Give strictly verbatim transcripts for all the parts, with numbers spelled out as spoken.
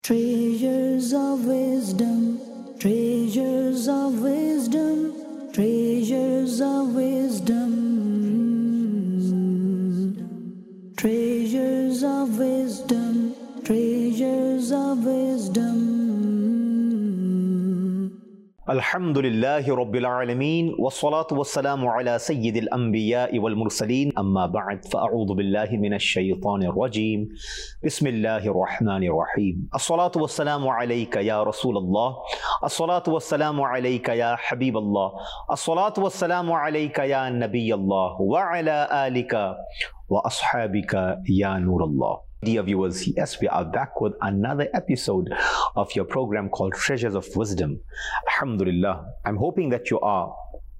Treasures of wisdom, treasures of wisdom, treasures of wisdom, treasures of wisdom, treasures of wisdom. Alhamdulillahi Rabbil Alameen, wassalatu wassalamu ala Sayyidil Anbiya'i wal Mursaleen, amma ba'd, fa'a'udhu billahi minash shaytanir rajeem, bismillahir rahmanir rahim. As-salatu wassalamu alayka ya Rasulallah, as-salatu wassalamu alayka ya Habiballah, as-salatu wassalamu alayka ya Nabiyallah, wa ala alika wa ashabika ya Nurallah. Dear viewers, yes, we are back with another episode of your program called Treasures of Wisdom. Alhamdulillah. I'm hoping that you are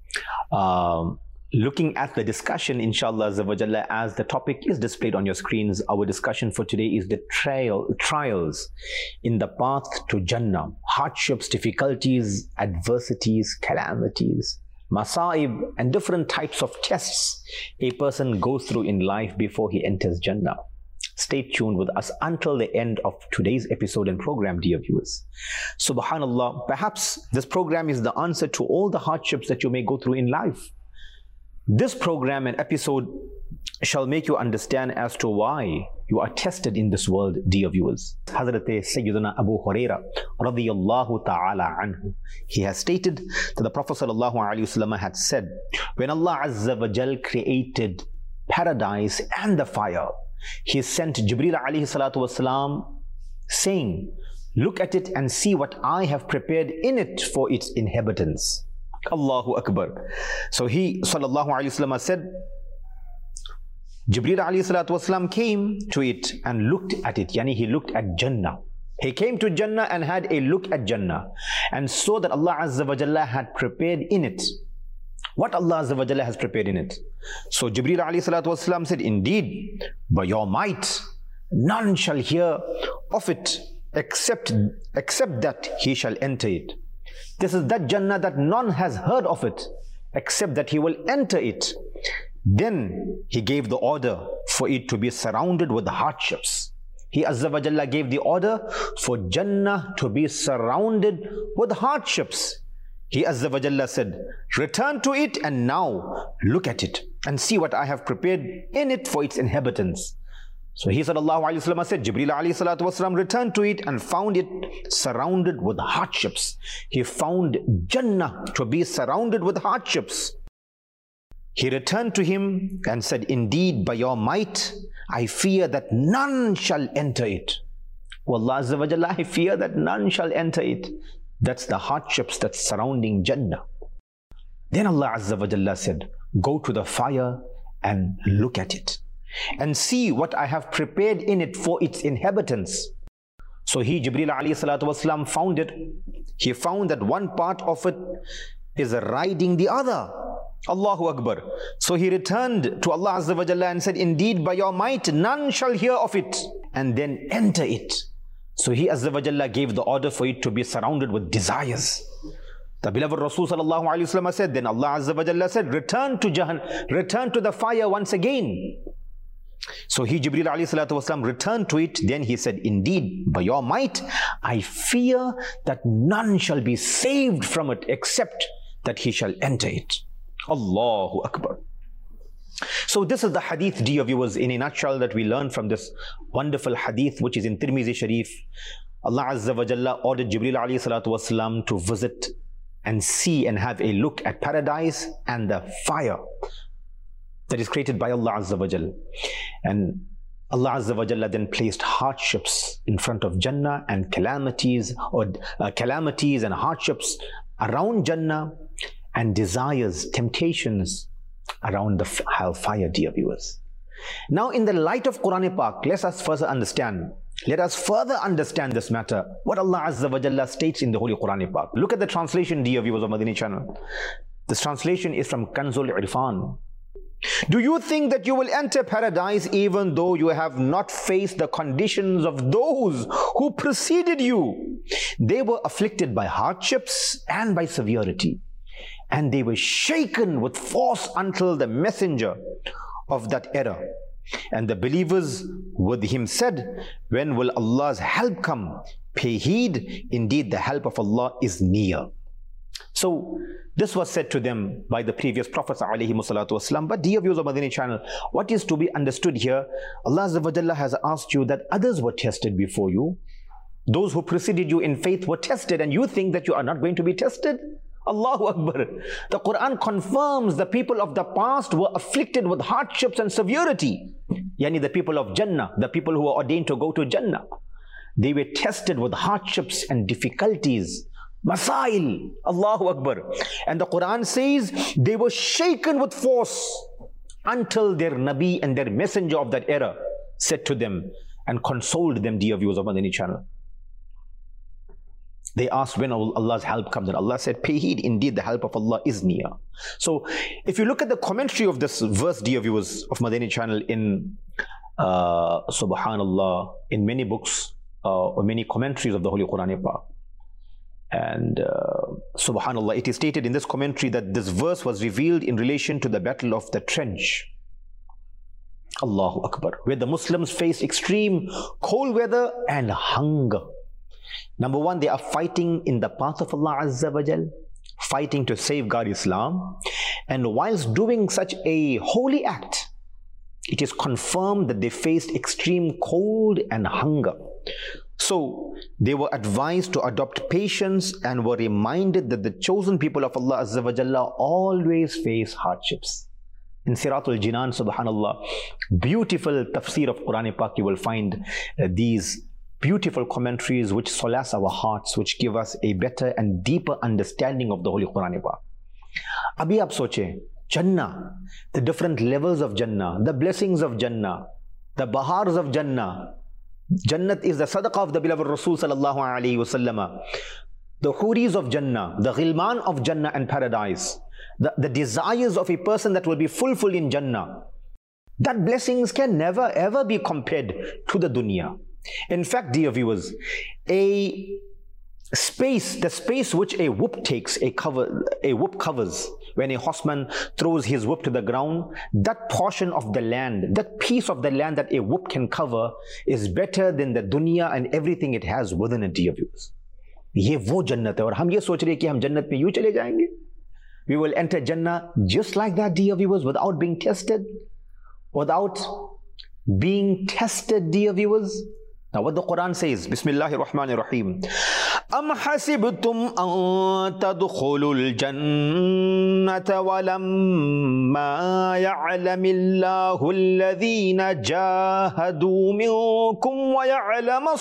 um, looking at the discussion, inshallah, as the topic is displayed on your screens. Our discussion for today is the trial, trials in the path to Jannah, hardships, difficulties, adversities, calamities, masa'ib, and different types of tests a person goes through in life before he enters Jannah. Stay tuned with us until the end of today's episode and program, dear viewers. Subhanallah, perhaps this program is the answer to all the hardships that you may go through in life. This program and episode shall make you understand as to why you are tested in this world, dear viewers. Hazrat Sayyidina Abu Huraira radiyallahu ta'ala anhu, he has stated that the Prophet sallallahu alaihi wasallam had said, when Allah Azza wa Jal created paradise and the fire, He sent Jibreel alayhi salatu wasalam saying, look at it and see what I have prepared in it for its inhabitants. Allahu Akbar. So he sallallahu alayhi wasallam said, Jibreel alayhi salatu wasalam came to it and looked at it. Yani he looked at Jannah. He came to Jannah and had a look at Jannah and saw that Allah Azza wa Jalla had prepared in it what Allah Azza wa Jalla has prepared in it. So Jibreel alayhi salatu wasalam said, indeed, by your might, none shall hear of it except, except that he shall enter it. This is that Jannah that none has heard of it except that he will enter it. Then he gave the order for it to be surrounded with hardships. He Azza wa Jalla gave the order for Jannah to be surrounded with hardships. He Azza wa Jalla said, return to it and now look at it and see what I have prepared in it for its inhabitants. So he sallallahu alayhi wa sallam said, Jibreel alayhi salatu wasalam returned to it and found it surrounded with hardships. He found Jannah to be surrounded with hardships. He returned to him and said, indeed, by your might, I fear that none shall enter it. Wallah Azza wa Jalla, I fear that none shall enter it. That's the hardships that's surrounding Jannah. Then Allah Azza wa Jalla said, go to the fire and look at it and see what I have prepared in it for its inhabitants. So he, Jibreel alayhi salatu wasalam, found it. He found that one part of it is riding the other. Allahu Akbar. So he returned to Allah Azza wa Jalla and said, indeed, by your might, none shall hear of it and then enter it. So he Azza wa Jalla gave the order for it to be surrounded with desires. The beloved Rasul sallallahu alayhi wa sallam said, then Allah Azza wa Jalla said, return to Jahannam, return to the fire once again. So he, Jibreel alayhi salatu wasalam, returned to it. Then he said, indeed, by your might, I fear that none shall be saved from it except that he shall enter it. Allahu Akbar. So this is the hadith, dear viewers, in a nutshell that we learn from this wonderful hadith which is in Tirmizi Sharif. Allah Azza wa Jalla ordered Jibreel alayhi salatu wasalam to visit and see and have a look at paradise and the fire that is created by Allah Azza wa Jalla. And Allah Azza wa Jalla then placed hardships in front of Jannah and calamities or uh, calamities and hardships around Jannah and desires, temptations around the hellfire, dear viewers. Now, in the light of Quran Pak, let us further understand, let us further understand this matter, what Allah Azza wa Jalla states in the Holy Quran Pak. Look at the translation, dear viewers of Madani channel. This translation is from Kanzul Irfan. Do you think that you will enter paradise even though you have not faced the conditions of those who preceded you? They were afflicted by hardships and by severity, and they were shaken with force until the messenger of that era And the believers with him said, when will Allah's help come? Pay heed, indeed the help of Allah is near. So this was said to them by the previous prophets alayhi salatu wasalam. But dear viewers of Madani channel, what is to be understood here, Allah Azza wa Jalla has asked you that others were tested before you. Those who preceded you in faith were tested, and you think that you are not going to be tested? Allahu Akbar. The Quran confirms the people of the past were afflicted with hardships and severity. Yani the people of Jannah, the people who were ordained to go to Jannah. They were tested with hardships and difficulties. Masail. Allahu Akbar. And the Quran says they were shaken with force until their Nabi and their messenger of that era said to them and consoled them, dear viewers of Madani channel. They asked when Allah's help comes, and Allah said, pay heed, indeed the help of Allah is near. So if you look at the commentary of this verse, dear viewers of Madani channel, in uh, Subhanallah, in many books uh, or many commentaries of the Holy Quran Pak, and uh, Subhanallah, it is stated in this commentary that this verse was revealed in relation to the battle of the trench. Allahu Akbar, where the Muslims faced extreme cold weather and hunger. Number one, they are fighting in the path of Allah Azza wa Jal, fighting to safeguard Islam. And whilst doing such a holy act, it is confirmed that they faced extreme cold and hunger. So they were advised to adopt patience and were reminded that the chosen people of Allah Azza wa Jalla always face hardships. In Siratul Jinan, Subhanallah, beautiful tafsir of Quran Pak, you will find uh, these beautiful commentaries which solace our hearts, which give us a better and deeper understanding of the Holy Quran Pak. Abhi aap soche, Jannah, the different levels of Jannah, the blessings of Jannah, the bahars of Jannah. Jannat is the sadaqah of the beloved Rasul sallallahu alayhi wa sallam. The huris of Jannah, the ghilman of Jannah and paradise, the, the desires of a person that will be fulfilled in Jannah. That blessings can never ever be compared to the dunya. In fact, dear viewers, a space, the space which a whoop takes, a cover, a whoop covers, when a horseman throws his whip to the ground, that portion of the land, that piece of the land that a whoop can cover is better than the dunya and everything it has within it, dear viewers. ये वो जन्नत है और हम ये सोच रहे हैं कि हम जन्नत में यूं चले जाएंगे. We will enter Jannah just like that, dear viewers, without being tested, without being tested, dear viewers. Now what the Quran says, Bismillahir Rahmanir Rahim. Am hasibtum an tadkhulul jannata wa lamma ya'lamillahu alladhina jahadu minkum wa ya'lamas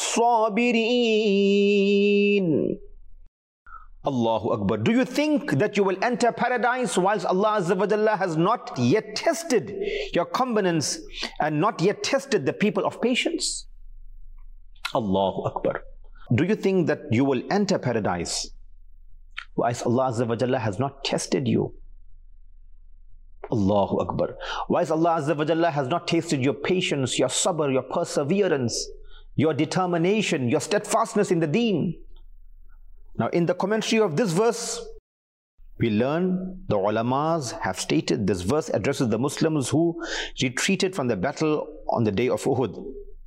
sabirin. Allahu Akbar. Do you think that you will enter paradise whilst Allah Azza wa Jalla has not yet tested your covenants and not yet tested the people of patience? Allahu Akbar. Do you think that you will enter paradise whilst Allah Azza wa Jalla has not tested you? Allahu Akbar. Whilst Allah Azza wa Jalla has not tasted your patience, your sabr, your perseverance, your determination, your steadfastness in the deen. Now in the commentary of this verse, we learn the ulamas have stated this verse addresses the Muslims who retreated from the battle on the day of Uhud.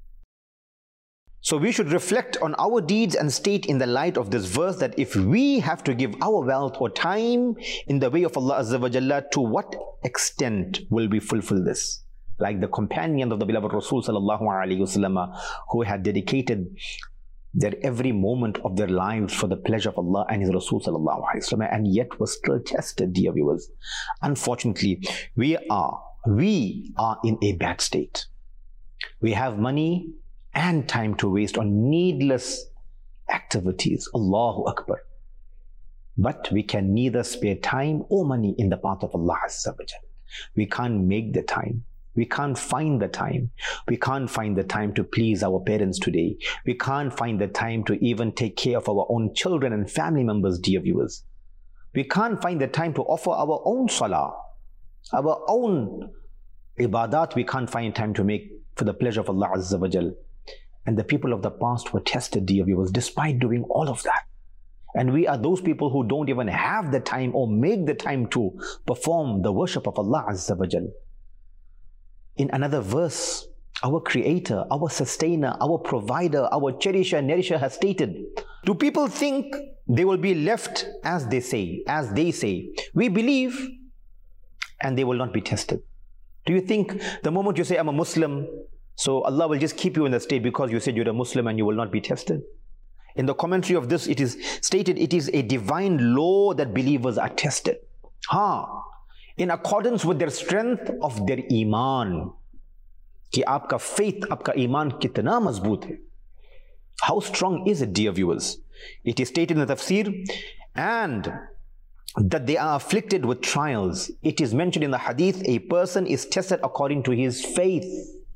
So we should reflect on our deeds and state in the light of this verse that if we have to give our wealth or time in the way of Allah Azza wa Jalla, to what extent will we fulfill this? Like the companions of the beloved Rasul sallallahu alayhi wasallam, who had dedicated their every moment of their lives for the pleasure of Allah and His Rasul sallallahu alayhi wasallam, and yet was still tested, dear viewers. Unfortunately, we are, we are in a bad state. We have money and time to waste on needless activities. Allahu Akbar. But we can neither spare time or money in the path of Allah Azza wa Jal. We can't make the time. We can't find the time. We can't find the time to please our parents today. We can't find the time to even take care of our own children and family members, dear viewers. We can't find the time to offer our own salah, our own ibadat. We can't find time to make for the pleasure of Allah Azza wa Jal. And the people of the past were tested, dear viewers, despite doing all of that. And we are those people who don't even have the time or make the time to perform the worship of Allah Azza wa Jal. In another verse, our creator, our sustainer, our provider, our cherisher, nourisher has stated. Do people think they will be left as they say, as they say? We believe and they will not be tested. Do you think the moment you say, I'm a Muslim, so Allah will just keep you in the state because you said you're a Muslim and you will not be tested? In the commentary of this, it is stated it is a divine law that believers are tested. Ha! In accordance with their strength of their iman. कि आपका faith, आपका ईमान कितना मजबूत है. How strong is it, dear viewers? It is stated in the tafsir, and that they are afflicted with trials. It is mentioned in the hadith, a person is tested according to his faith.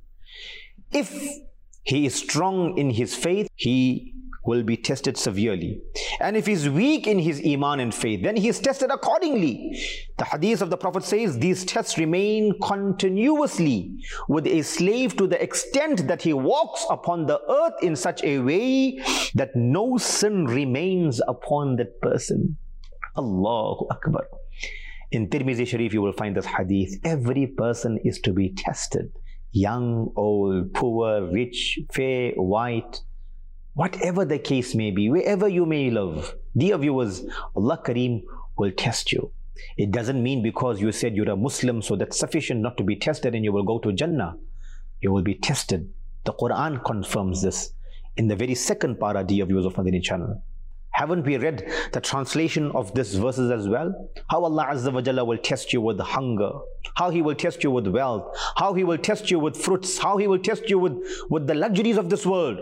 If he is strong in his faith, he will be tested severely. And if he is weak in his iman and faith, then he is tested accordingly. The hadith of the Prophet says these tests remain continuously with a slave to the extent that he walks upon the earth in such a way that no sin remains upon that person. Allahu Akbar. In Tirmizi Sharif you will find this hadith. Every person is to be tested. Young, old, poor, rich, fair, white, whatever the case may be, wherever you may live. Dear viewers, Allah Kareem will test you. It doesn't mean because you said you're a Muslim, so that's sufficient not to be tested and you will go to Jannah. You will be tested. The Quran confirms this in the very second para, dear viewers of Madani channel. Haven't we read the translation of these verses as well? How Allah Azza wa Jalla will test you with hunger, how He will test you with wealth, how He will test you with fruits, how He will test you with, with the luxuries of this world.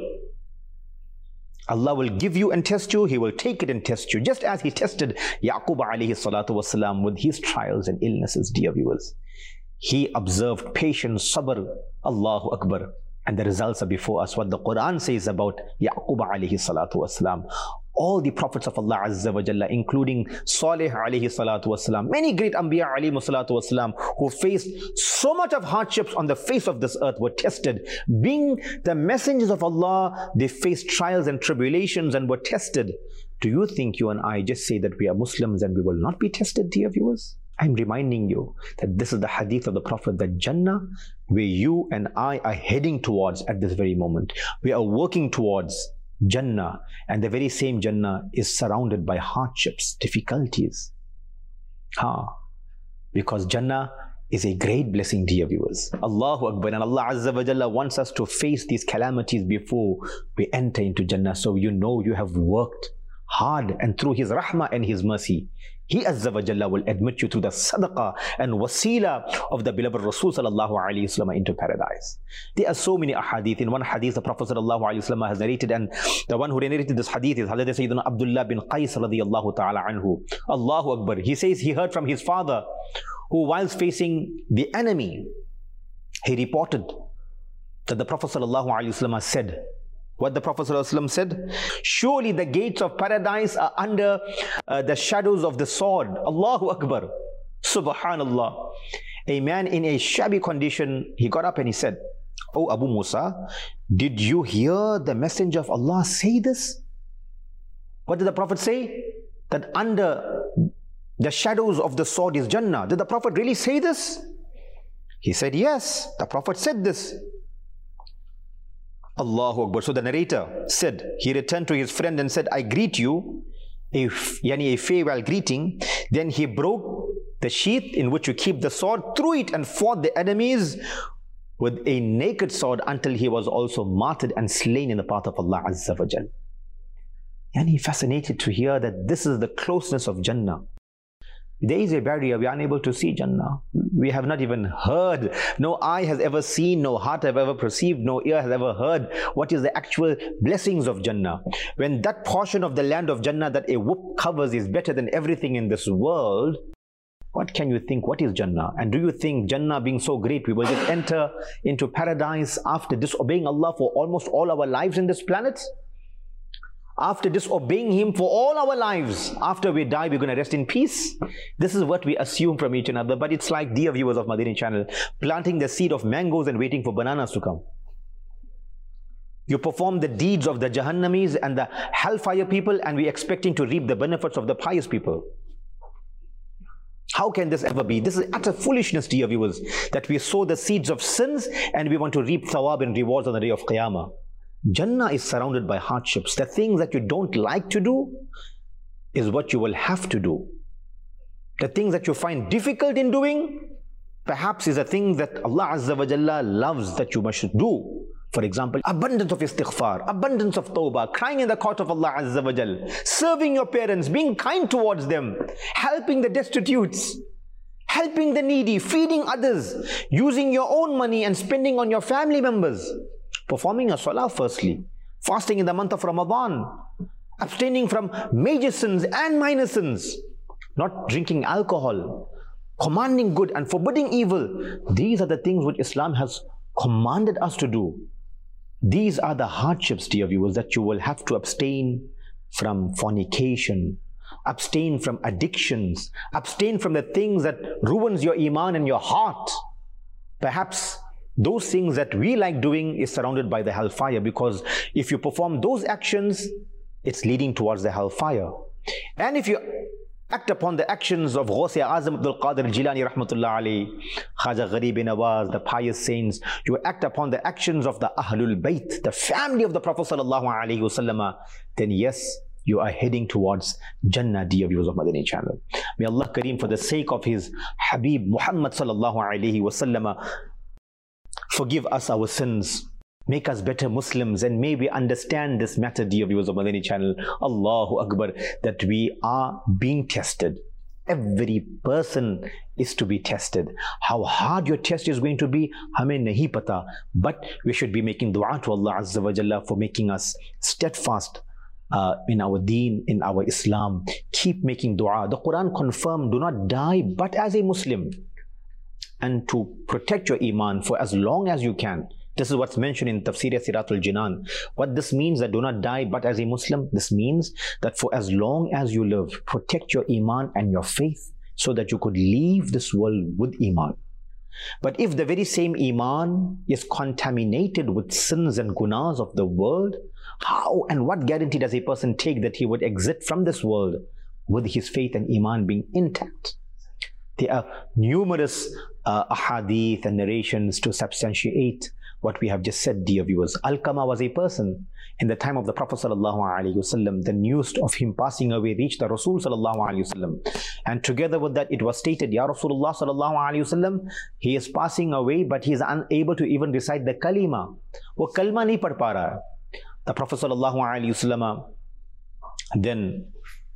Allah will give you and test you, He will take it and test you, just as He tested Yaqub alayhi salatu wasalam with his trials and illnesses, dear viewers. He observed patience, sabr, Allahu Akbar. And the results are before us. What the Quran says about Yaqub alayhi salatu wasalam. All the prophets of Allah Azza wa Jalla, including Salih alayhi salatu wasalam, many great Anbiya alayhi salatu wasalam, who faced so much of hardships on the face of this earth, were tested. Being the messengers of Allah, they faced trials and tribulations and were tested. Do you think you and I just say that we are Muslims and we will not be tested, dear viewers? I'm reminding you that this is the hadith of the Prophet, that Jannah, where you and I are heading towards at this very moment. We are working towards Jannah, and the very same Jannah is surrounded by hardships, difficulties. Ha! Because Jannah is a great blessing, dear viewers. Allahu Akbar. And Allah Azza wa Jalla wants us to face these calamities before we enter into Jannah. So you know you have worked hard, and through His rahmah and His mercy, He Azza wa Jalla will admit you through the sadaqah and wasila of the beloved Rasul sallallahu alayhi wasallam into paradise. There are so many ahadith. In one hadith, the Prophet sallallahu alayhi wasallam has narrated, and the one who narrated this hadith is Hazrat Sayyidina Abdullah bin Qais radiyallahu ta'ala anhu. Allahu Akbar. He says he heard from his father, who whilst facing the enemy, he reported that the Prophet sallallahu alayhi wasallam said, what the Prophet ﷺ said, surely the gates of paradise are under uh, the shadows of the sword. Allahu Akbar. Subhanallah. A man in a shabby condition, he got up and he said, Oh Abu Musa, did you hear the messenger of Allah say this? What did the Prophet say? That under the shadows of the sword is Jannah. Did the Prophet really say this? He said, yes, the Prophet said this. Allahu Akbar. So the narrator said, he returned to his friend and said, I greet you, a, yani a farewell greeting. Then he broke the sheath in which you keep the sword, threw it and fought the enemies with a naked sword until he was also martyred and slain in the path of Allah Azza wa Jal. Yani fascinated to hear that this is the closeness of Jannah. There is a barrier, we are unable to see Jannah. We have not even heard, no eye has ever seen, no heart have ever perceived, no ear has ever heard what is the actual blessings of Jannah. When that portion of the land of Jannah that a whoop covers is better than everything in this world, what can you think, what is Jannah? And do you think Jannah being so great, we will just enter into paradise after disobeying Allah for almost all our lives in this planet? After disobeying Him for all our lives, after we die, we're going to rest in peace. This is what we assume from each another. But it's like, dear viewers of Madani channel, planting the seed of mangoes and waiting for bananas to come. You perform the deeds of the Jahannamis and the hellfire people, and we're expecting to reap the benefits of the pious people. How can this ever be? This is utter foolishness, dear viewers, that we sow the seeds of sins and we want to reap thawab and rewards on the day of Qiyamah. Jannah is surrounded by hardships. The things that you don't like to do is what you will have to do. The things that you find difficult in doing, perhaps is a thing that Allah Azza wa Jalla loves that you must do. For example, abundance of istighfar, abundance of tawbah, crying in the court of Allah Azza wa Jal, serving your parents, being kind towards them, helping the destitutes, helping the needy, feeding others, using your own money and spending on your family members, performing a salah firstly, fasting in the month of Ramadan, abstaining from major sins and minor sins, not drinking alcohol, commanding good and forbidding evil. These are the things which Islam has commanded us to do. These are the hardships, dear viewers, that you will have to abstain from fornication, abstain from addictions, abstain from the things that ruins your iman and your heart. Perhaps those things that we like doing is surrounded by the hellfire, because if you perform those actions, it's leading towards the hellfire. And if you act upon the actions of Ghaus Azam Abdul Qadir Jilani Rahmatullah Ali, Khaja Gharib Nawaz, the pious saints, you act upon the actions of the Ahlul Bayt, the family of the Prophet Sallallahu Alaihi Wasallam, then yes, you are heading towards Jannah, dear viewers of Madani channel. May Allah Kareem, for the sake of His Habib Muhammad Sallallahu Alaihi Wasallam, forgive us our sins, make us better Muslims, and may we understand this matter, dear viewers of Madani channel, Allahu Akbar, that we are being tested. Every person is to be tested. How hard your test is going to be, hame nahi pata, but we should be making dua to Allah Azza wa Jalla for making us steadfast uh, in our deen, in our Islam. Keep making dua. The Quran confirmed, do not die but as a Muslim, and to protect your iman for as long as you can. This is what's mentioned in Tafsir Siratul Jinan. What this means, that do not die but as a Muslim, this means that for as long as you live, protect your iman and your faith so that you could leave this world with iman. But if the very same iman is contaminated with sins and gunas of the world, how and what guarantee does a person take that he would exit from this world with his faith and iman being intact? There are numerous uh, ahadith and narrations to substantiate what we have just said, dear viewers. Alqama was a person. In the time of the Prophet Sallallahu Alaihi Wasallam, the news of him passing away reached the Rasul Sallallahu Alaihi Wasallam. And together with that, it was stated, Ya Rasulullah Sallallahu Alaihi Wasallam, he is passing away, but he is unable to even recite the kalima. Wo kalma nahi pad pa raha hai. The Prophet Sallallahu Alaihi Wasallam then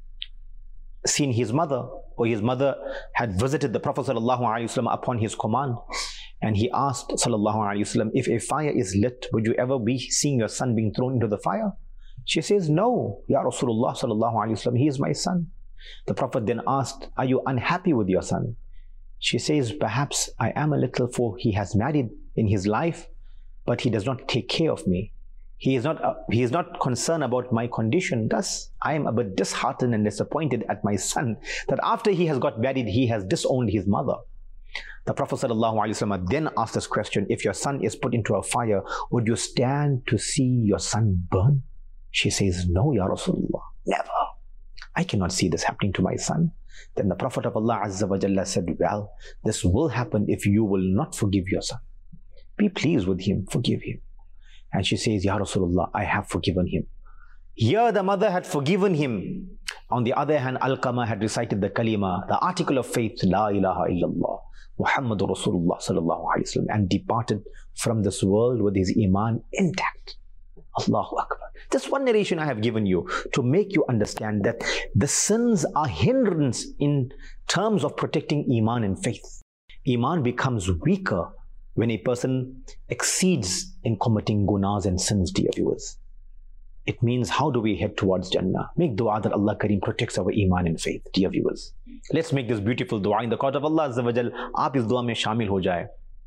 seen his mother, or his mother had visited the Prophet Sallallahu Alaihi Wasallam upon his command. And he asked Sallallahu Alaihi Wasallam, if a fire is lit, would you ever be seeing your son being thrown into the fire? She says, no, Ya Rasulullah Sallallahu Alaihi Wasallam, he is my son. The Prophet then asked, are you unhappy with your son? She says, perhaps I am a little, for he has married in his life, but he does not take care of me. He is not, uh, he is not concerned about my condition. Thus, I am a bit disheartened and disappointed at my son, that after he has got married, he has disowned his mother. The Prophet ﷺ then asked this question, if your son is put into a fire, would you stand to see your son burn? She says, no, Ya Rasulullah, never. I cannot see this happening to my son. Then the Prophet of Allah Azza wa Jalla said, well, this will happen if you will not forgive your son. Be pleased with him, forgive him. And she says, Ya Rasulullah, I have forgiven him. Here the mother had forgiven him. On the other hand, Alqama had recited the kalima, the article of faith, La ilaha illallah, Muhammadur Rasulullah sallallahu alaihi wasallam, and departed from this world with his iman intact. Allahu Akbar. This one narration I have given you to make you understand that the sins are hindrance in terms of protecting iman and faith. Iman becomes weaker when a person exceeds in committing gunas and sins, dear viewers. It means, how do we head towards Jannah? Make dua that Allah Kareem protects our iman and faith, dear viewers. Let's make this beautiful dua in the court of Allah Azza wa Jal. Aap is dua mein shamil ho jaye.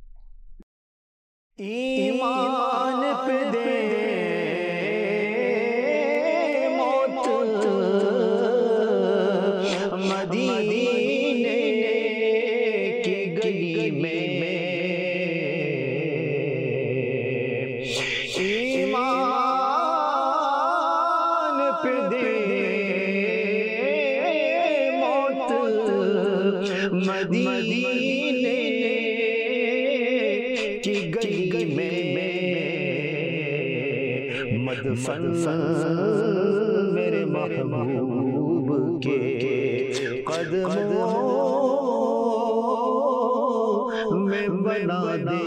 Iman pe de मदीने की गली में मदफन मेरे महबूब के कदमों में बना दे,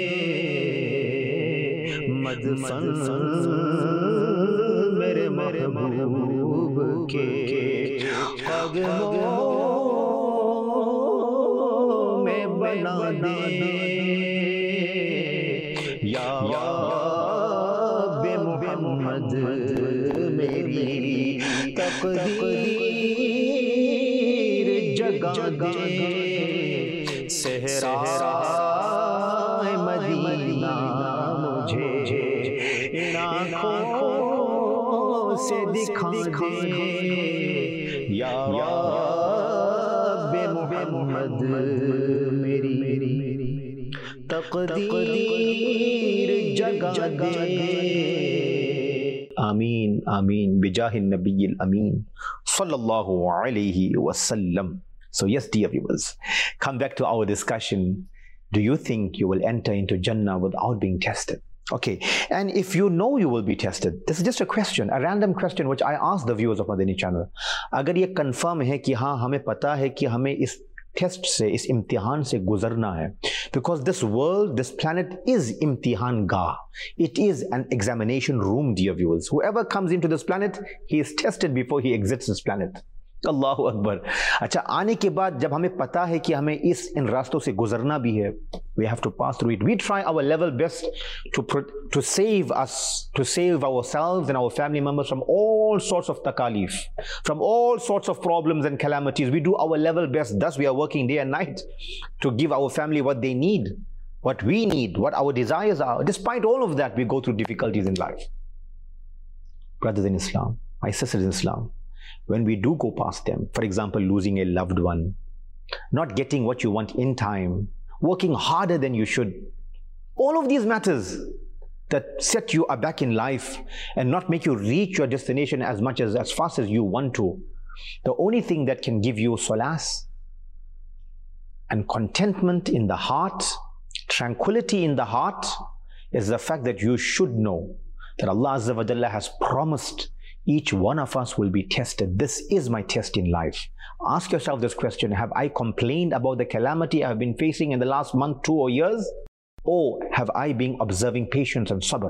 मदफन मेरे महबूब के कदमों में बना दे, या मोहम्मद मेरी तकदीर जगा दे, सहराए मदीना मुझे इन आँखों से दिखा दे, या मोहम्मद मेरी तकदीर जगा दे। आमीन आमीन बिजाहिन नबील अमीन सल्लल्लाहु अलैहि वसल्लम. So yes, dear viewers, come back to our discussion. Do you think you will enter into Jannah without being tested? Okay, and if you know you will be tested, this is just a question, a random question which I ask the viewers of Madani channel. अगर ये confirm है कि हाँ हमें पता है कि हमें इस टेस्ट से, इस इम्तिहान से गुजरना है, because this world, this planet is imtihan gah. It is an examination room, dear viewers. Whoever comes into this planet, he is tested before he exits this planet. अल्लाहु अकबर. अच्छा, आने के बाद जब हमें पता है कि हमें इस इन रास्तों से गुजरना भी है, we have to pass through it. We try our level best to to save us, to save ourselves and our family members from all sorts of takalif, from all sorts of problems and calamities. We do our level best. Thus, we are working day and night to give our family what they need, what we need, what our desires are. Despite all of that, we go through difficulties in life. Brothers in Islam, my sisters in Islam, when we do go past them, for example, losing a loved one, not getting what you want in time, working harder than you should, all of these matters that set you aback in life and not make you reach your destination as much as as fast as you want to, the only thing that can give you solace and contentment in the heart, tranquility in the heart, is the fact that you should know that Allah Azza wa Jalla has promised each one of us will be tested. This is my test in life. Ask yourself this question: have I complained about the calamity I've been facing in the last month, two or years? Or have I been observing patience and sabr?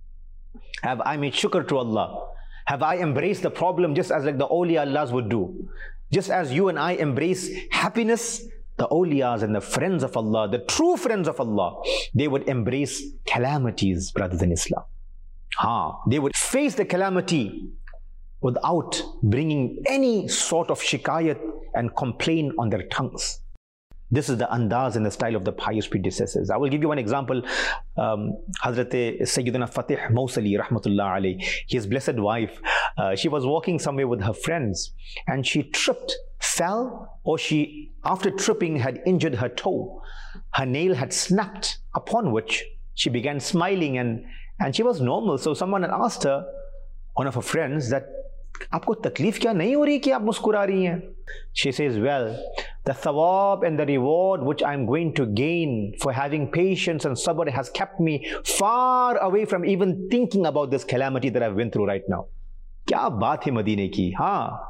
Have I made shukr to Allah? Have I embraced the problem just as like the awliya Allahs would do? Just as you and I embrace happiness, the awliyas and the friends of Allah, the true friends of Allah, they would embrace calamities, brothers in Islam. Ha, they would face the calamity without bringing any sort of shikayat and complaint on their tongues. This is the andaz and the style of the pious predecessors. I will give you one example. Um, Hazrat Sayyidina Fatih Mawsali rahmatullah alayh, his blessed wife, uh, she was walking somewhere with her friends and she tripped, fell, or she, after tripping, had injured her toe. Her nail had snapped, upon which she began smiling and, and she was normal. So someone had asked her, one of her friends, that आपको तकलीफ क्या नहीं हो रही कि आप मुस्कुरा रही हैं? She says, well, the thawab and the reward which I'm going to gain for having patience and sabr has kept me far away from even thinking about this calamity that I've been through right now. क्या बात है मदीने की? हाँ,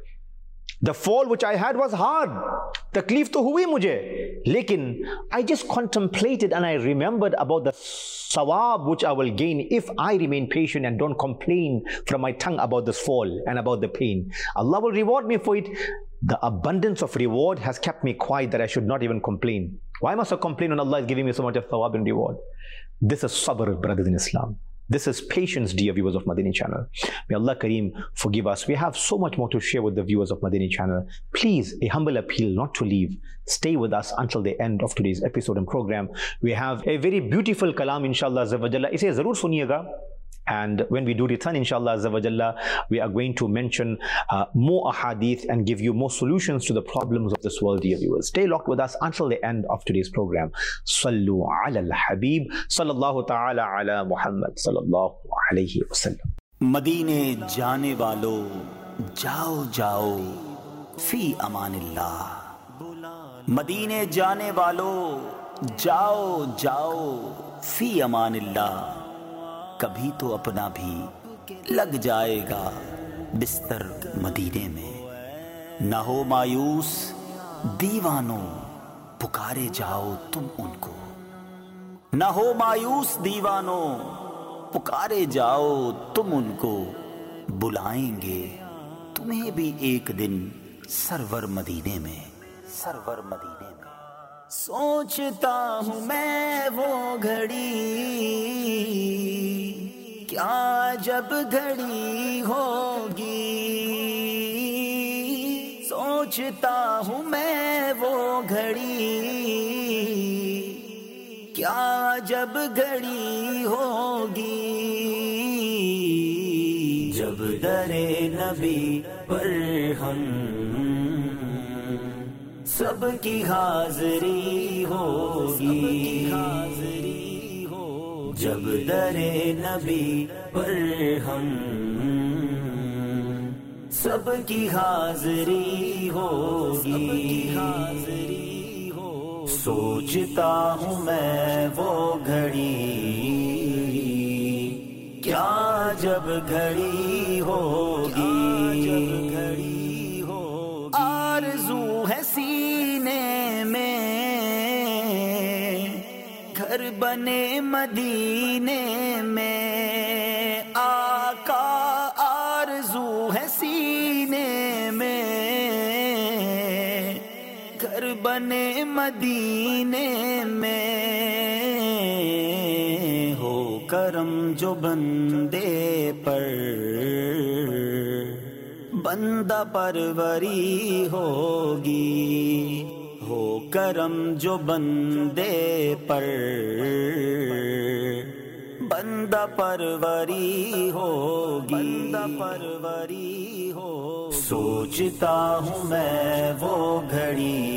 the fall which I had was hard. तकलीफ तो हुई मुझे, लेकिन I just contemplated and I remembered about the sawab which I will gain if I remain patient and don't complain from my tongue about this fall and about the pain. Allah will reward me for it. The abundance of reward has kept me quiet that I should not even complain. Why must I complain when Allah is giving me so much of thawab and reward? This is sabr, brothers in Islam. This is patience, dear viewers of Madani channel. May Allah Kareem forgive us. We have so much more to share with the viewers of Madani channel. Please, a humble appeal not to leave. Stay with us until the end of today's episode and program. We have a very beautiful kalam, inshallah azza wa jalla. Ise zarur suniyega. And when we do return, inshallah azza wa jalla, we are going to mention uh, more ahadith and give you more solutions to the problems of this world, dear viewers. Stay locked with us until the end of today's program. Sallu ala al-Habib, sallallahu ta'ala ala Muhammad, sallallahu alayhi wa sallam. Madine jaane walo, jao jao, fi amanillah. مدینے جانے والو جاؤ جاؤ فی امان اللہ، کبھی تو اپنا بھی لگ جائے گا بستر مدینے میں۔ نہ ہو مایوس دیوانوں پکارے جاؤ تم ان کو، نہ ہو مایوس دیوانوں پکارے جاؤ تم ان کو، بلائیں گے تمہیں بھی ایک دن سرور مدینے میں، سرور مدینے میں۔ سوچتا ہوں میں وہ گھڑی کیا جب گھڑی ہوگی، سوچتا ہوں میں وہ گھڑی کیا جب گھڑی ہوگی، جب در نبی پر ہم سب کی حاضری ہوگی، جب در نبی پر ہم سب کی حاضری ہوگی، سوچتا ہوں میں وہ گھڑی کیا جب گھڑی ہوگی، آرزو ہے سینے میں گھر بنے مدینے میں، آقا آرزو ہے سینے میں گھر بنے مدینے میں، ہو کرم جو بندے پر بندہ پروری ہوگی، ہو کرم جو بندے پر بندہ پروری ہوگی، بندہ پروری ہو، سوچتا ہوں میں وہ گھڑی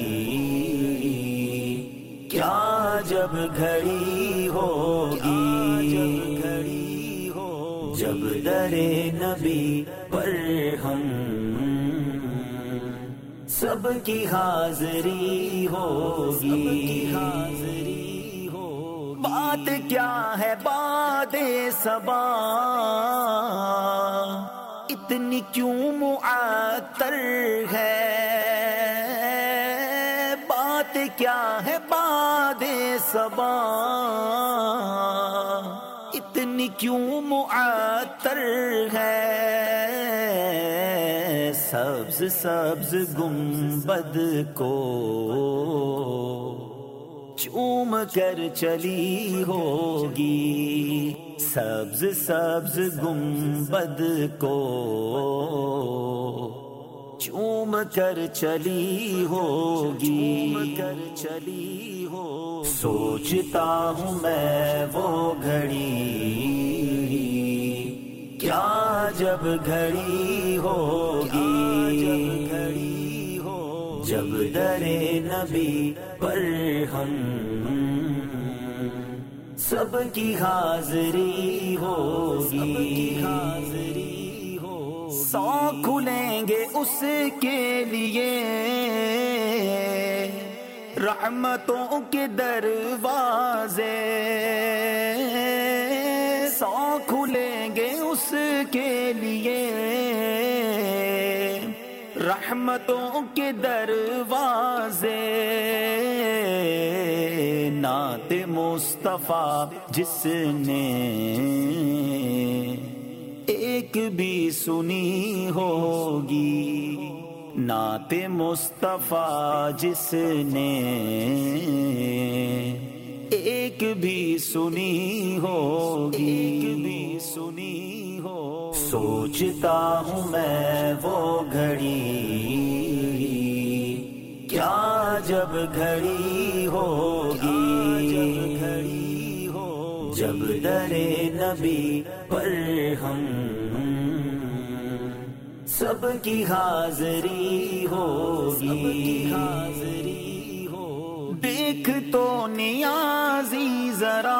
کیا جب گھڑی ہوگی، جب گھڑی ہو، جب در نبی پر ہم سب کی حاضری ہوگی، بات کیا ہے بات صبا اتنی کیوں معطر ہے، بات کیا ہے بات صبا اتنی کیوں معطر ہے، سبز سبز گنبد کو چوم کر چلی ہوگی، سبز سبز گنبد کو چوم کر چلی ہوگی، کر چلی ہو، سوچتا ہوں میں وہ گھڑی کیا جب گھڑی ہوگی، جب گھڑی ہو، جب در نبی پر ہم سب کی حاضری ہوگی، سو کھلیں گے اس کے لیے رحمتوں کے دروازے، سو کھلیں گے اس کے لیے رحمتوں کے دروازے، نعت مصطفیٰ جس نے ایک بھی سنی ہوگی، نعت مصطفیٰ جس نے ایک بھی سنی ہوگی، ایک بھی سنی ہو، سوچتا ہوں میں وہ گھڑی کیا جب گھڑی ہوگی، جب گھڑی ہو، جب در نبی پر ہم سب کی حاضری ہوگی، دیکھ تو نیازی ذرا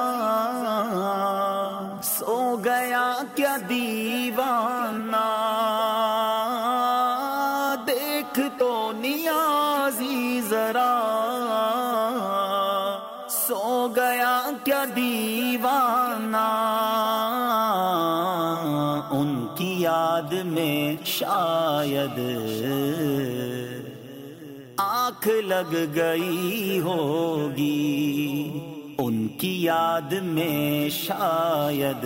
سو گیا کیا دیوانہ، دیکھ تو نیازی ذرا गया क्या दीवाना, उनकी याद में शायद आँख लग गई होगी, उनकी याद में शायद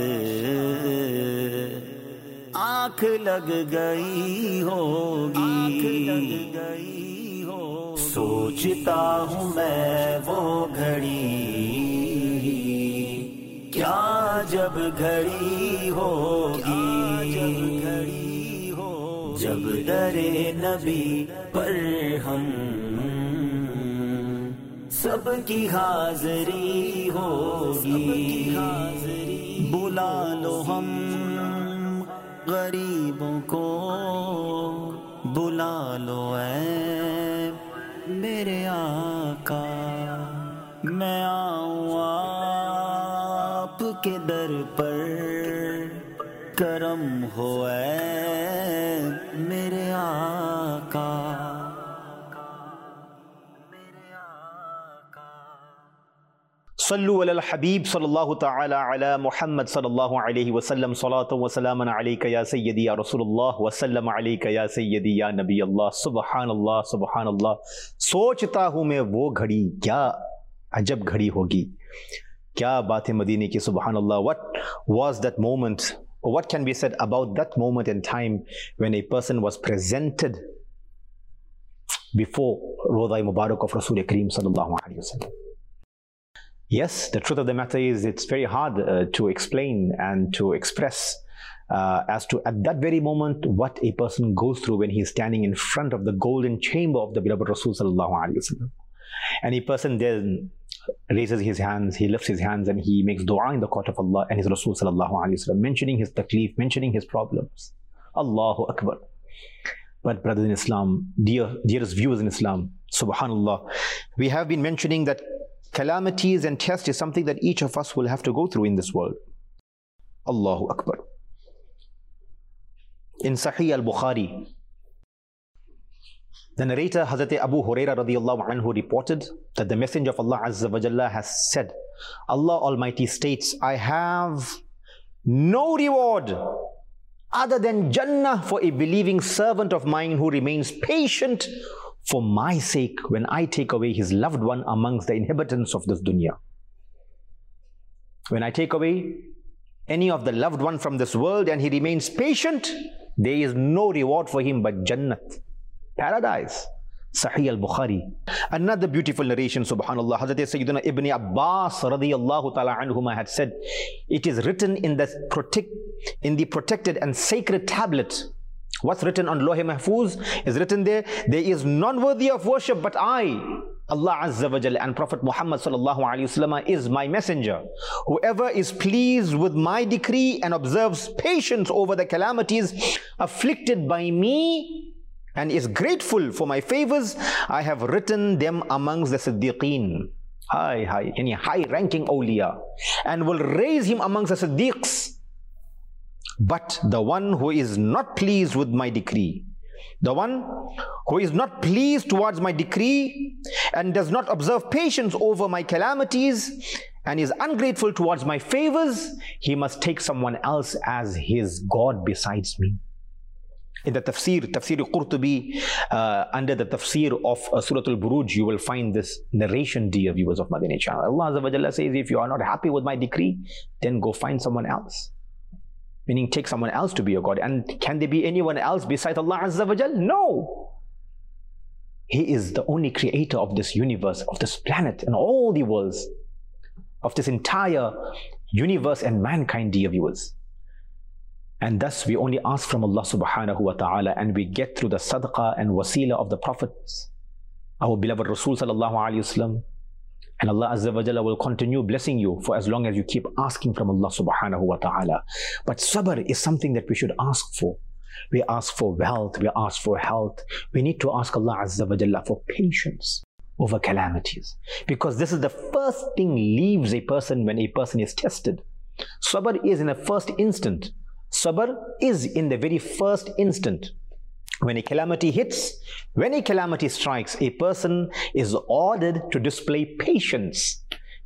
आँख लग गई होगी, आँख लग गई हो। सोचता हूँ मैं वो घड़ी, क्या जब घड़ी होगी, जब घड़ी हो, जब दरे नबी पर हम सबकी हाज़री होगी, बुला लो हम गरीबों को, बुला लो ऐ मेरे आका, मैं आऊँ आपके दर पर, करम हो ऐ मेरे आका। सल्लु अलल हबीब सल्लल्लाहु तआला अला मुहम्मद सल्लल्लाहु अलैहि वसल्लम, सलातो व सलामन अलैका या सय्यदी या रसूलुल्लाह व सल्लम अलैका या सय्यदी या नबी अल्लाह। सुबहानल्लाह सुबहानल्लाह। सोचता हूँ मैं वो घड़ी, क्या अजब घड़ी होगी, क्या बात है मदीने की। सुबहानल्लाह। What was that moment, or what can be said about that moment in time when a person was presented before Rawda Mubarak of Rasul Kareem sallallahu alaihi wasallam. Yes, the truth of the matter is it's very hard uh, to explain and to express uh, as to at that very moment what a person goes through when he is standing in front of the golden chamber of the beloved Rasul sallallahu alaihi wasallam. And a person then raises his hands, he lifts his hands and he makes dua in the court of Allah and his Rasul sallallahu alaihi wasallam, mentioning his taklif, mentioning his problems. Allahu Akbar. But brothers in Islam, dear, dearest viewers in Islam, subhanallah, we have been mentioning that calamities and tests is something that each of us will have to go through in this world. Allahu Akbar. In Sahih al-Bukhari, the narrator Hazrat Abu Hurairah radiyallahu anhu reported that the Messenger of Allah Azza wa Jalla has said, Allah Almighty states, I have no reward other than Jannah for a believing servant of mine who remains patient for my sake when I take away his loved one amongst the inhabitants of this dunya. When I take away any of the loved one from this world and he remains patient, there is no reward for him but Jannat, paradise. Sahih al-Bukhari. Another beautiful narration, subhanallah, Hazrat Sayyidina Ibn Abbas radiyallahu ta'ala anhuma had said, it is written in the, protect, in the protected and sacred tablet. What's written on Lawh Mahfuz is written there, there is none worthy of worship but I, Allah Azza wa Jalla, and Prophet Muhammad sallallahu alayhi wasallam is my messenger. Whoever is pleased with my decree and observes patience over the calamities afflicted by me and is grateful for my favors, I have written them amongst the Siddiqeen. High, high, any high-ranking awliya, and will raise him amongst the Siddiqs. But the one who is not pleased with my decree, the one who is not pleased towards my decree and does not observe patience over my calamities and is ungrateful towards my favors, he must take someone else as his God besides me. In the tafsir, tafsir Qurtubi, uh, under the tafsir of uh, Surah Al-Buruj, you will find this narration, dear viewers of Madani channel. Allah Azza wa Jalla says, if you are not happy with my decree, then go find someone else. Meaning take someone else to be your God. And can there be anyone else besides Allah Azza wa Jalla? No. He is the only creator of this universe, of this planet and all the worlds, of this entire universe and mankind, dear viewers. And thus we only ask from Allah subhanahu wa ta'ala, and we get through the sadaqah and wasila of the prophets, our beloved Rasul sallallahu alayhi wasallam. And Allah Azza wa Jalla will continue blessing you for as long as you keep asking from Allah subhanahu wa ta'ala. But sabr is something that we should ask for. We ask for wealth, we ask for health. We need to ask Allah Azza wa Jalla for patience over calamities. Because this is the first thing leaves a person when a person is tested. Sabr is in the first instant. Sabr is in the very first instant. When a calamity hits, when a calamity strikes, a person is ordered to display patience.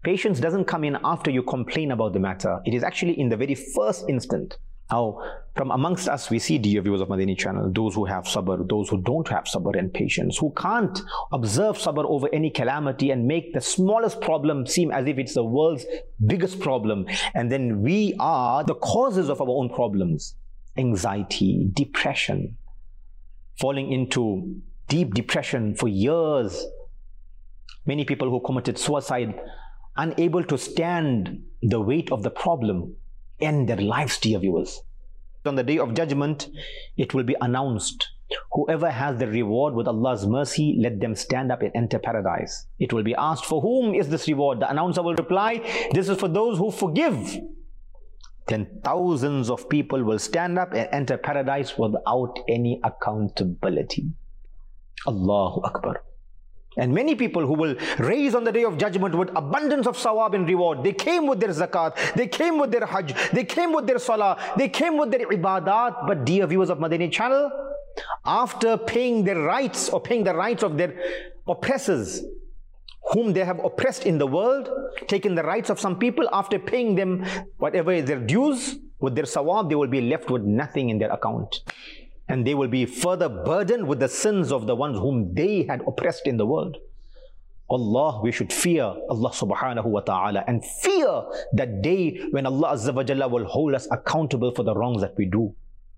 Patience doesn't come in after you complain about the matter. It is actually in the very first instant. Now, from amongst us, we see, dear viewers of Madani channel, those who have sabr, those who don't have sabr and patience, who can't observe sabr over any calamity and make the smallest problem seem as if it's the world's biggest problem. And then we are the causes of our own problems. Anxiety, depression, falling into deep depression for years. Many people who committed suicide, unable to stand the weight of the problem, end their lives, dear viewers. On the day of judgment, it will be announced, whoever has the reward with Allah's mercy, let them stand up and enter paradise. It will be asked, for whom is this reward? The announcer will reply, this is for those who forgive. Then thousands of people will stand up and enter paradise without any accountability. Allahu Akbar. And many people who will raise on the day of judgment with abundance of sawab and reward. They came with their zakat, they came with their hajj, they came with their salah, they came with their ibadat. But dear viewers of Madani channel, after paying their rights or paying the rights of their oppressors, whom they have oppressed in the world, taken the rights of some people, after paying them whatever is their dues, with their sawab, they will be left with nothing in their account. And they will be further burdened with the sins of the ones whom they had oppressed in the world. Allah, we should fear Allah subhanahu wa ta'ala and fear that day when Allah Azza wa Jalla will hold us accountable for the wrongs that we do.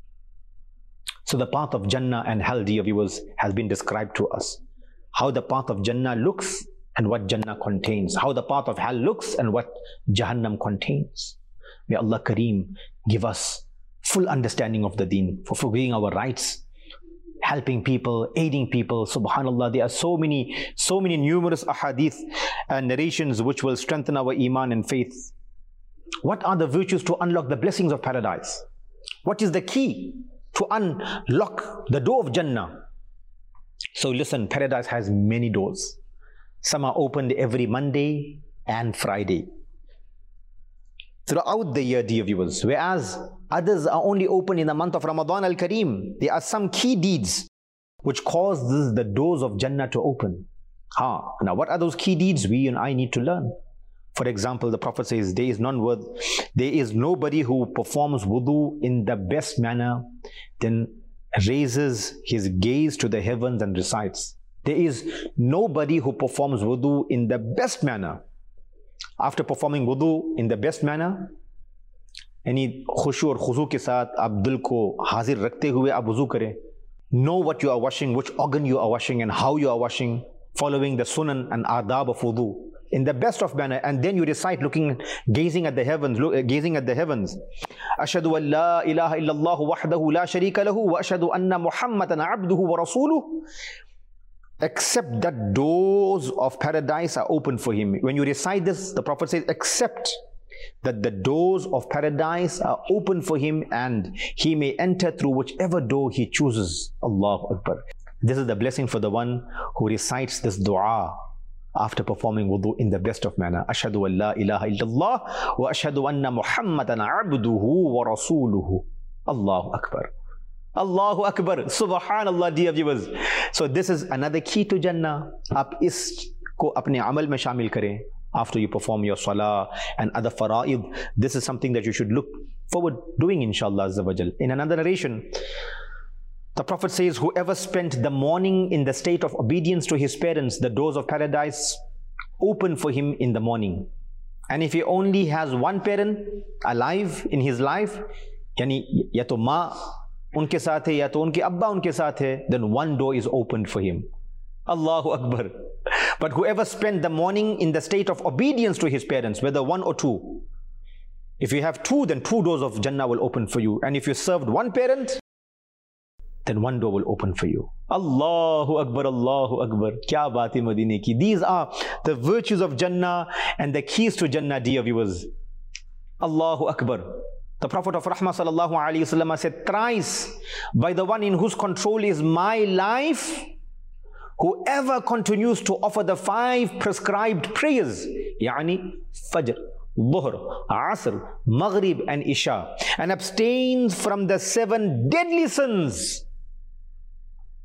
So the path of Jannah and hell, dear viewers, has been described to us. How the path of Jannah looks and what Jannah contains. How the path of hell looks and what Jahannam contains. May Allah Kareem give us full understanding of the deen, for forgiving our rights, helping people, aiding people. Subhanallah, there are so many, so many numerous ahadith and narrations which will strengthen our iman and faith. What are the virtues to unlock the blessings of paradise? What is the key to unlock the door of Jannah? So listen, paradise has many doors. Some are opened every Monday and Friday throughout the year, dear viewers, whereas others are only open in the month of Ramadan al-Kareem. There are some key deeds which cause this, the doors of Jannah to open. Ha. Now, what are those key deeds we and I need to learn? For example, the Prophet says, there is none worth, there is nobody who performs wudu in the best manner, then raises his gaze to the heavens and recites. There is nobody who performs wudu in the best manner. After performing wudu in the best manner, यानी खुशू और खुजू के साथ आप दिल को हाजिर रखते हुए आप वुजू करें. Know what you are washing, which organ you are washing and how you are washing, following the sunan and adab of wudu in the best of manner, and then you recite looking, gazing at the heavens, look, uh, gazing at the heavens. Ashhadu an la ilaha illallah wahdahu la sharika lahu wa ashhadu anna Muhammadan abduhu wa rasuluhu. Except that doors of paradise are open for him. When you recite this, the Prophet says, except that the doors of paradise are open for him and he may enter through whichever door he chooses. Allahu Akbar. This is the blessing for the one who recites this dua after performing wudu in the best of manner. Ashhadu an la ilaha illallah wa ashhadu anna Muhammadan abduhu wa rasuluhu. Allahu Akbar. Allahu Akbar. Subhanallah, dear viewers. So this is another key to Jannah. Aap is ko apne amal mein shamil kare. After you perform your salah and other fara'id, this is something that you should look forward doing, inshallah azza wa jal. In another narration, the Prophet says, whoever spent the morning in the state of obedience to his parents, the doors of paradise open for him in the morning. And if he only has one parent alive in his life, yani ya to ma unke saath hai ya to unke abba unke saath hai, then one door is opened for him. Allahu Akbar. But whoever spent the morning in the state of obedience to his parents, whether one or two, if you have two, then two doors of Jannah will open for you. And if you served one parent, then one door will open for you. Allahu Akbar, Allahu Akbar. Kya baat hai Madine ki. These are the virtues of Jannah and the keys to Jannah, dear viewers. Allahu Akbar. The Prophet of Rahmah sallallahu alayhi wasallam said, thrice by the one in whose control is my life, whoever continues to offer the five prescribed prayers, yani Fajr, Dhuhr, Asr, Maghrib and Isha, and abstains from the seven deadly sins,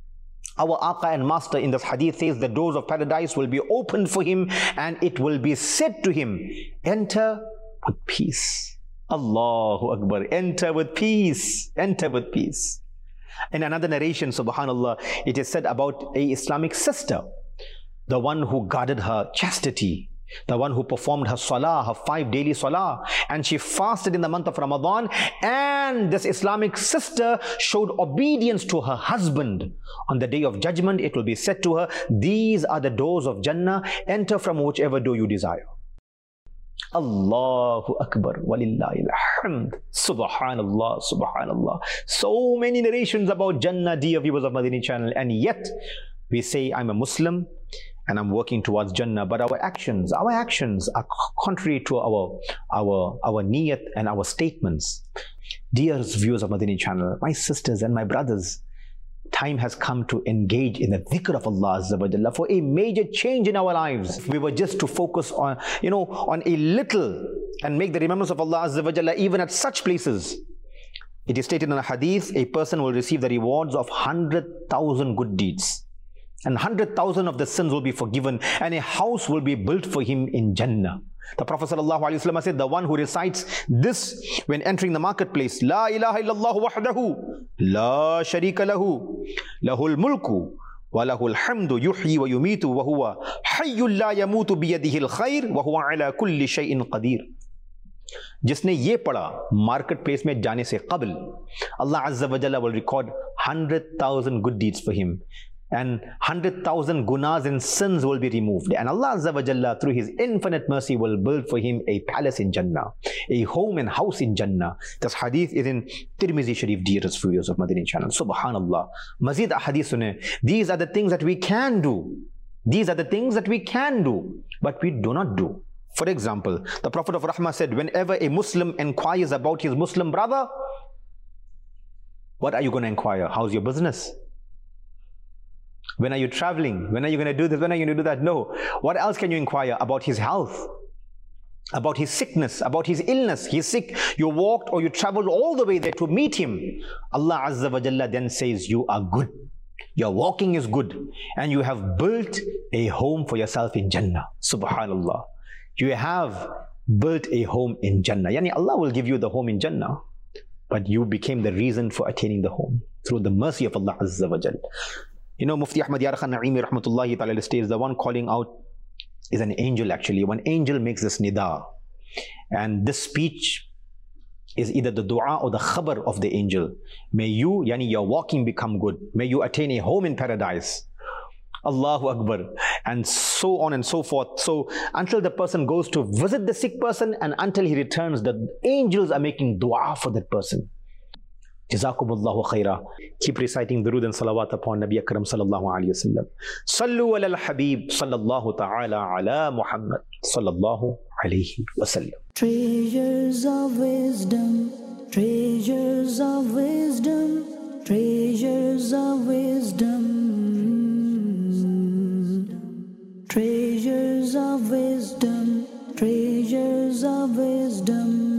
Our Aqa and Master in this hadith says the doors of paradise will be opened for him and it will be said to him, enter with peace. Allahu Akbar. Enter with peace. Enter with peace. In another narration, subhanallah, it is said about a Islamic sister, the one who guarded her chastity, the one who performed her salah, her five daily salah, and she fasted in the month of Ramadan, and this Islamic sister showed obedience to her husband. On the day of judgment, it will be said to her, these are the doors of Jannah, enter from whichever door you desire. Allahu Akbar, walillahi alhamd, subhanallah, subhanallah. So many narrations about Jannah, dear viewers of Madani channel, and yet we say, I'm a Muslim, and I'm working towards Jannah, but our actions, our actions are contrary to our, our, our niyat and our statements. Dear viewers of Madani channel, my sisters and my brothers, time has come to engage in the dhikr of Allah Azza wa Jalla for a major change in our lives. If we were just to focus on, you know, on a little and make the remembrance of Allah Azza wa Jalla even at such places. It is stated in a hadith, a person will receive the rewards of one hundred thousand good deeds. And one hundred thousand of the sins will be forgiven, and a house will be built for him in Jannah. The Prophet ﷺ said, the one who recites this when entering the marketplace, La ilaha illallah wahdahu, la sharika lahu, lahul mulku, wa lahul hamdu, yuhyi wa yumitu, wa huwa hayyul la yamutu biyadihi al-khair, wa huwa ala kulli shay'in qadir. जिसने ये पढ़ा market place में जाने से कबल, Allah Azza wa Jalla will record one hundred thousand good deeds for him. And one hundred thousand gunas and sins will be removed. And Allah Azza wa Jalla, through His infinite mercy, will build for him a palace in Jannah, a home and house in Jannah. This hadith is in Tirmizi Sharif, dearest viewers of Madani channel. Subhanallah. Mazid hadith sune. These are the things that we can do. These are the things that we can do, but we do not do. For example, the Prophet of Rahmah said, whenever a Muslim inquires about his Muslim brother, what are you going to inquire? How's your business? When are you traveling? When are you going to do this? When are you going to do that? No. What else can you inquire? About his health, about his sickness, about his illness. He's sick. You walked or you traveled all the way there to meet him. Allah Azza wa Jalla then says, you are good. Your walking is good. And you have built a home for yourself in Jannah. Subhanallah. You have built a home in Jannah. Yani Allah will give you the home in Jannah. But you became the reason for attaining the home through the mercy of Allah Azza wa Jalla. You know, Mufti Ahmad Yar Khan Naimi rahmatullahi ta'ala states, the one calling out is an angel actually. One angel makes this nida. And this speech is either the dua or the khabar of the angel. May you, yani your walking become good. May you attain a home in paradise. Allahu Akbar. And so on and so forth. So until the person goes to visit the sick person and until he returns, the angels are making dua for that person. Jazakumullahu khaira. Keep reciting durood and salawat upon Nabi Akram sallallahu alayhi wa sallam. Sallu ala al-habib sallallahu ta'ala ala Muhammad sallallahu alayhi wa sallam. Treasures of wisdom, treasures of wisdom, treasures of wisdom, treasures of wisdom, treasures of wisdom.